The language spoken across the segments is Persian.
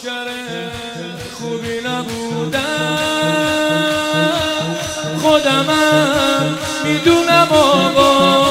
نوکر خوبی نبودم، خودمم میدونم آقا.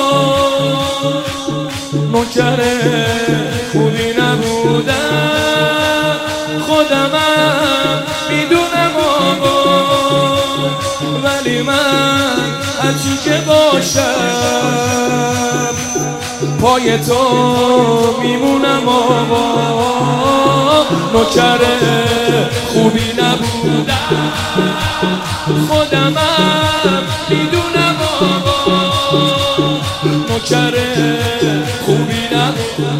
نوکر خوبی نبودم، خودمم میدونم آقا. ولی من هرچی که باشم پای تو میمونم آقا. نوکر خوبی نبودم، خودمم میدونم آقا. نوکر خوبی نبودم،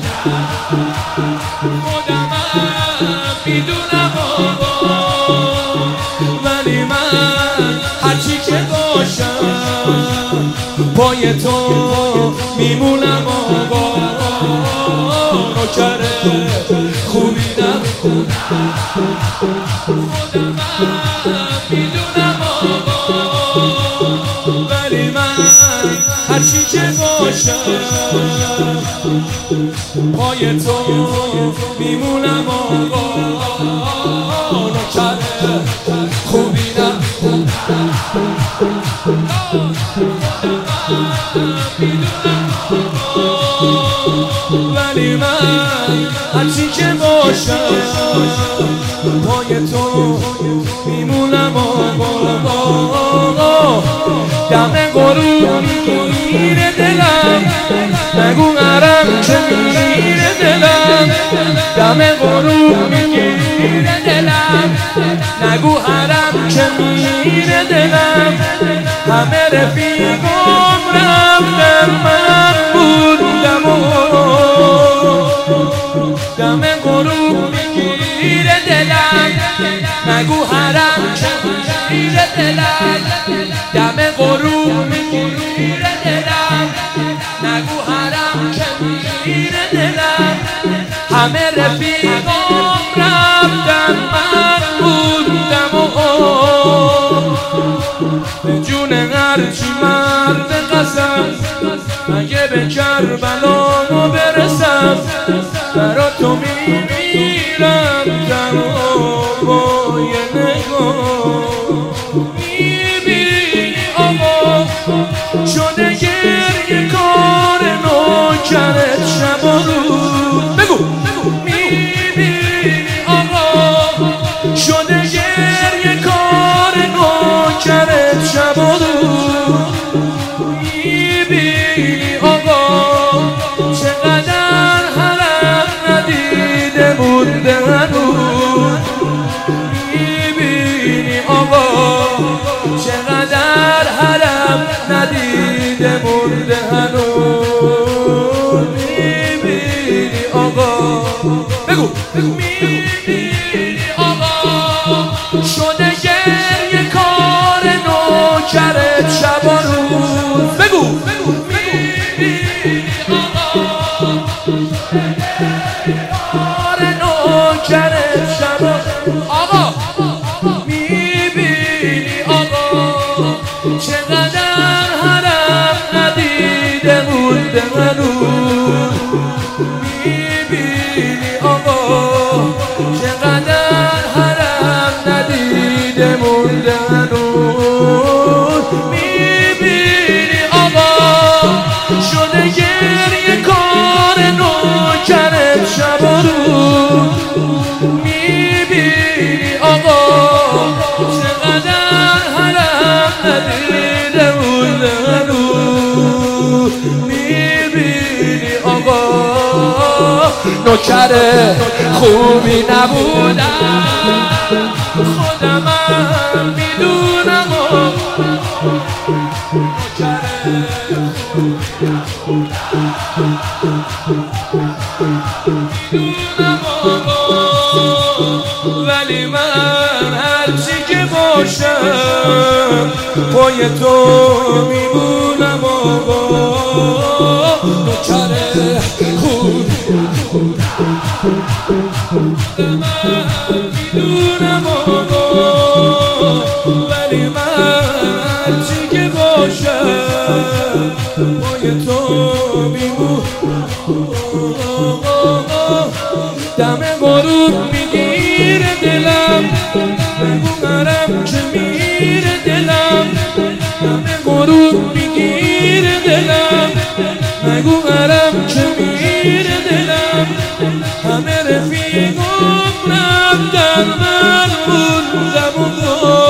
خودمم میدونم آقا. ولی من هرچی که باشم پای تو میمونم آقا. نوکر خوبی نبودم، خودمم میدونم آقا. ولی من هرچی که باشم پای تو میمونم آقا. نوکر خوبی نبودم، ولی من هرچی که باشم پای تو میمونم آقا. دم غروب میگیره دلم، نگو حرم که میگیره دلم. دم غروب میگیره دلم، نگو حرم که میگیره دلم. همه رفیقام رفتن، من موندم دم غروب میگیره دلم، نگو حرم که میگیره دلم. دم غروب میگیره دلم، نگو حرم که میگیره دلم. همه رفیقام رفتن، من موندم به جون هرچی مرد قسم. اگه به کربلا برسم برا تو میمیرم تنها با یه نگاه. میبینی آقا شده گریه کار نوکرت شب و روز. بگو میبینی آقا شده گریه کار نوکرت شب و روز. میبینی آقا چقدر حرم ندیده مونده هنوز. میبینی آقا چقدر حرم ندیده مونده هنوز. میبینی آقا بگو میبینی آقا شده گریه کار نوکرت شب و روز. بگو میبینی آقا کار نوکرت شب و روز. آقا میبینی آقا چقدر حرم ندیده مونده هنوز. میبینی آقا چقدر حرم ندیده مونده هنوز. میبینی آقا شده گریه کار نوکرت شب و روز. میبینی آقا چقدر حرم ندیده مونده هنوز. میبینی آقا نوکر خوبی نبودم، خودمم میدونم آقا. میدونم آقا، ولی من هرچی که باشم پای تو میمونم آقا. نوکر خوبی میدونم آقا، ولی من هرچی که باشم پای تو میمونم آقا. دم غروب میگیره میره دلم بگو حرم که میره دلم همه غروب میگیره دلم بگو حرم که میره دلم همه رفیقم رفتن من موندم و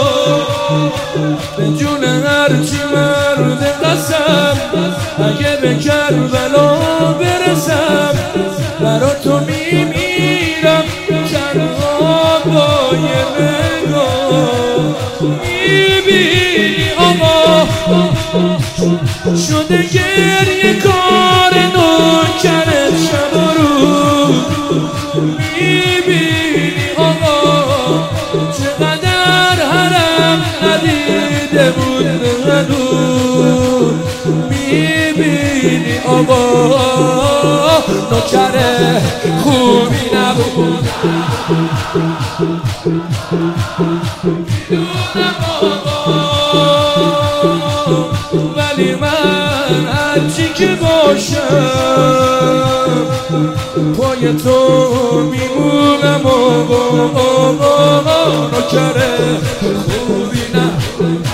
به جون هرچی مرد قسم اگه به کربلا برسم برا تو میمیرم تنها با یه نگاه میبینی آقا شده گریه کار نوکر شب و روز میبینی آقا چقدر حرم ندیده بود هنوز میبینی آقا نوکر خوبی نبود میدونم آقا ولی من هرچی که باشم پای تو میمونم آقا نوکر خوبی نبود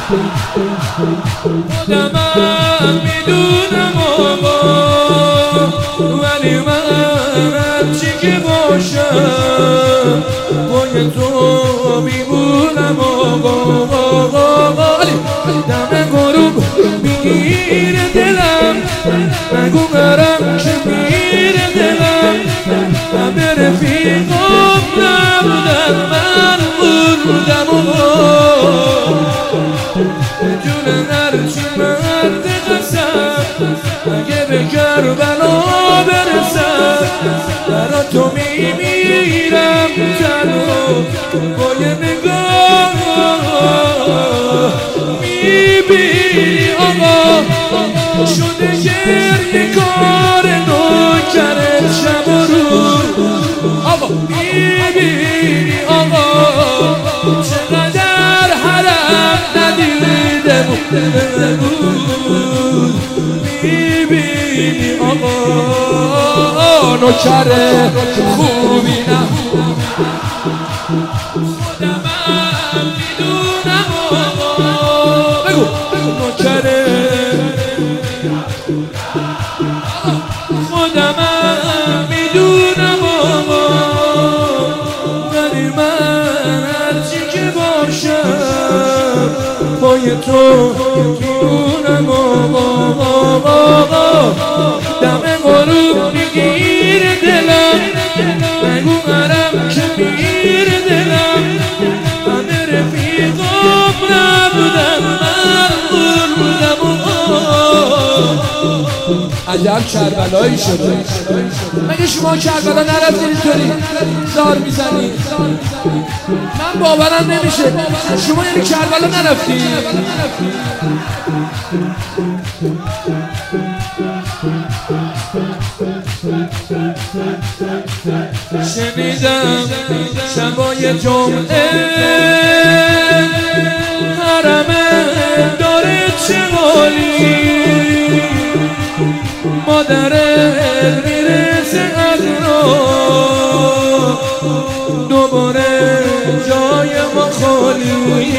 خودمم میدونم آقا ولی من هرچی که باشم پای تو میمونم آقا دم غروب میگیره دلم نگو برم که میره دلم همه رفیقم نبودن من موندم به جون هرچی مرد قسم اگه به کربلا برسم برا تو میمیرم تنها با یه نگاه میبینی آقا شده گریه کار نوکر شب و روز آقا میبینی آقا چقدر حرم ندیده بود میبینی آقا نوکر خوبی نبود خودمم میدونم آقا بگو نوکر خودمم میدونم آقا ولی من هرچی که باشم پای تو میمونم آقا دم غروب میگیره دلم بگو حرم که میره دلم همه رفیقم نبودن من موندم عجب کربلایی شده مگه شما کربلا نرفتید اینطوری زار میزنید من باورم نمیشه شما یعنی کربلا نرفتید شنیدم شبای جمعه حرمه داره چه حالی مادرت میرسه از راه دوباره جای ما خالی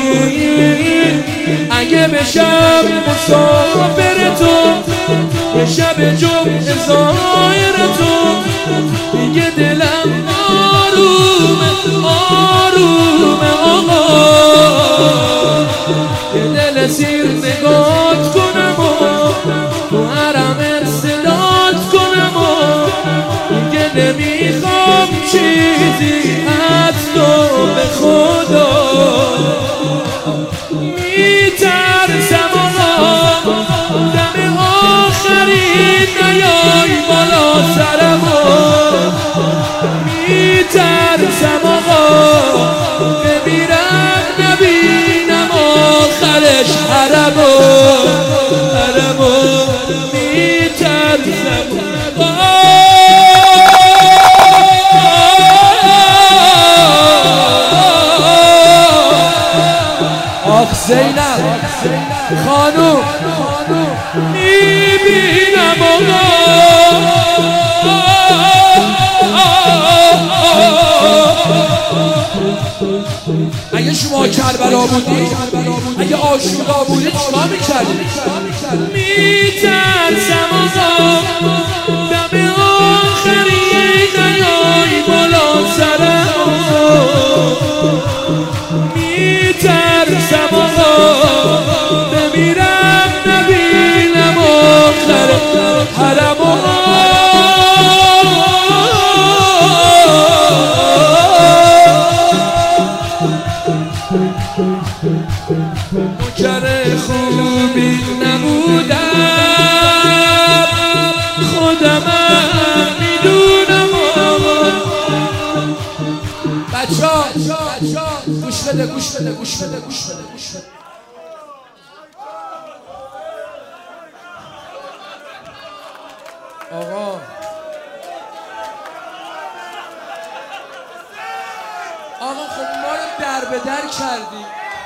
اگه بشم مسافر تو به شب جمعه زایر تو دیگه دلم آرومه آقا یه دل سیر نگات کنم تو حرم صدات کنم دیگه نمیخوام چیزی از تو به خدا میترسم آقا دم آخری نیای بالا سرم میترسم آقا بمیرم نبینم آخرش حرمو میترسم آقا کربلا بودی اگه آشورا بودی چیکار میکردی؟ میترسم آقا دم آخری نیای بالا سرم میترسم آقا بمیرم نبینم آخر حرم نوکر خوبی نبودم خودمم میدونم بچه‌ها گوش بده گوش بده گوش بده گوش بده گوش بده. آقا خب ما رو در به در کردی.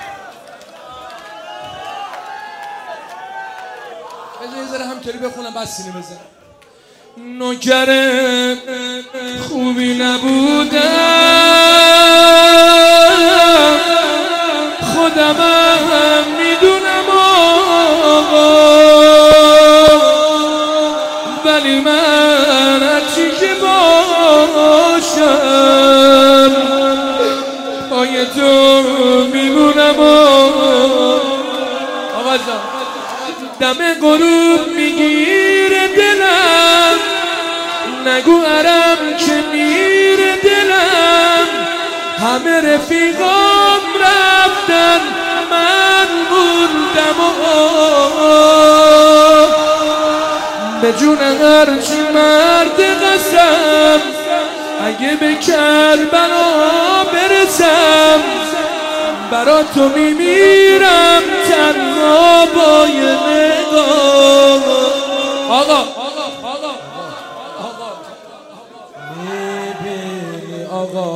بذار یه ذره همطوری بخونم بس سینه بزن. نوکر خوبی نبودم خودمم میدونم آقا ولی من هرچی که باشم پای تو میمونم آقا جان دم غروب میگیره دلم نگو عرم که میره دلم همه رفیقام رفتن من موندم به جون هرچی مرد قسم اگه به کربلا برسم برا تو میمیرم تنها با یه نگاه. آقا میبینی آقا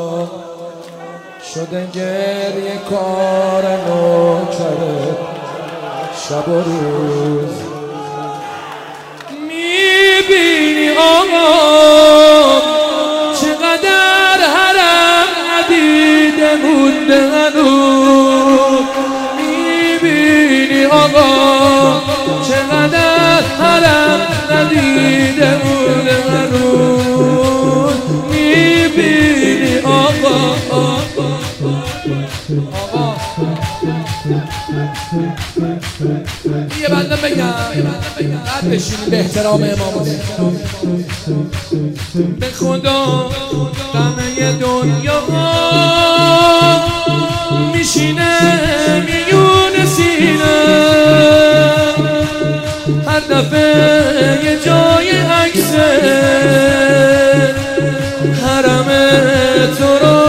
شده گریه کار نوکره شب و روز میبینی آقا چقدر حرم ندیده مونده هنوز میبینی آقا چقدر حرم ندیده مونده هنوز میبینی آقا یه بنده بگم رد بشینیم به احترام امام به خدا همه دنیا میشینه میون سینه هر دفعه یه جای عکسه حرم تو رو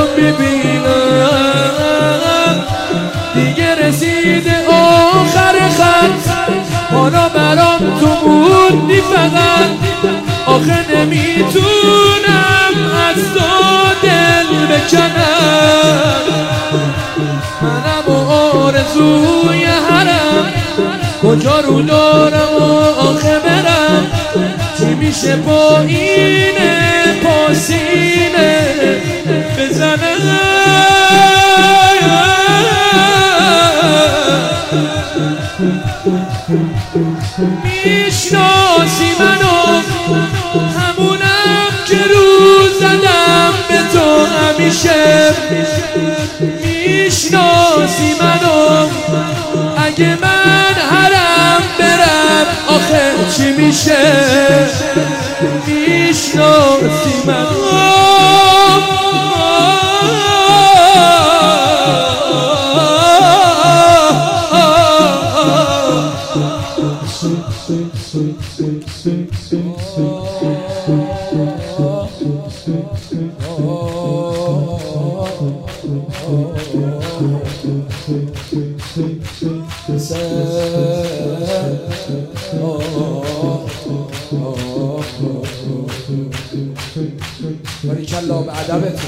میبینم دیگه رسیده آخر خط حالا برام تو موندی فقط آخه نمیتونم از تو دل بکنم منم و آرزوی حرم کجا رو دارم و آخه برم چی میشه با اینه پاسینه بزنم میشناسی منو همونم که روز زدم به تو همیشه میشناسی منو اگه من حرم برم آخه چی میشه میشناسی منو باریکلا به ادبت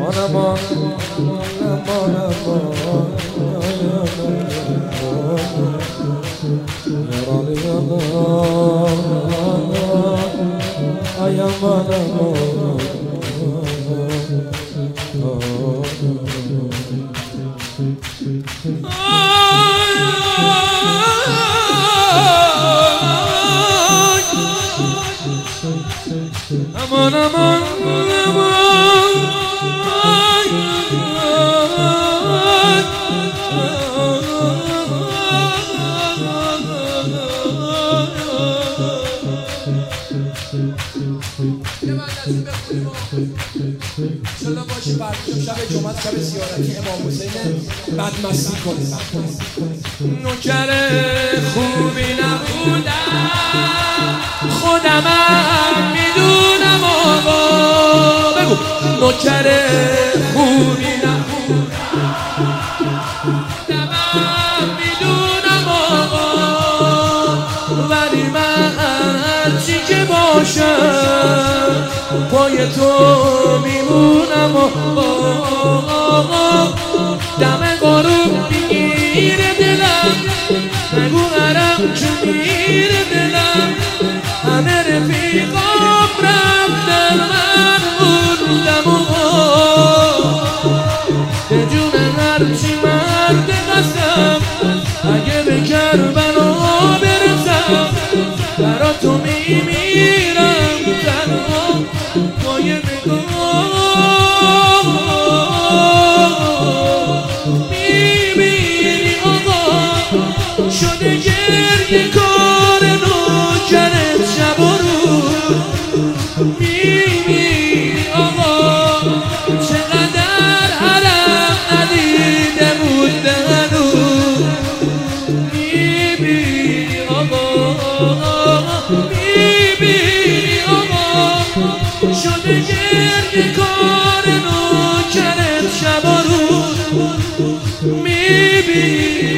aman aman چلا باشی برکیم شب جمعه شب زیارتی امام حسین بعد مسیح کنیم نوکر خوبی نبودم خودمم میدونم آقا بگو نوکر خوبی نبودم خودمم میدونم آقا ولی من هرچی که باشم پای تو میمونم آقا دم غروب میگیره دلم نگو حرم که میره دلم همه رفیقام رفتن من موندم به جون هرچی مرد قسم اگه به کربلا برسم برا تو میمیرم تنها با یه نگاه میبینی آقا شده گرد کار نوکرت شب و روز میبینی آقا چقدر حرم ندیده بود هنوز میبینی آقا میبینی آقا شده گرد کار نوکرت شب و روز میبینی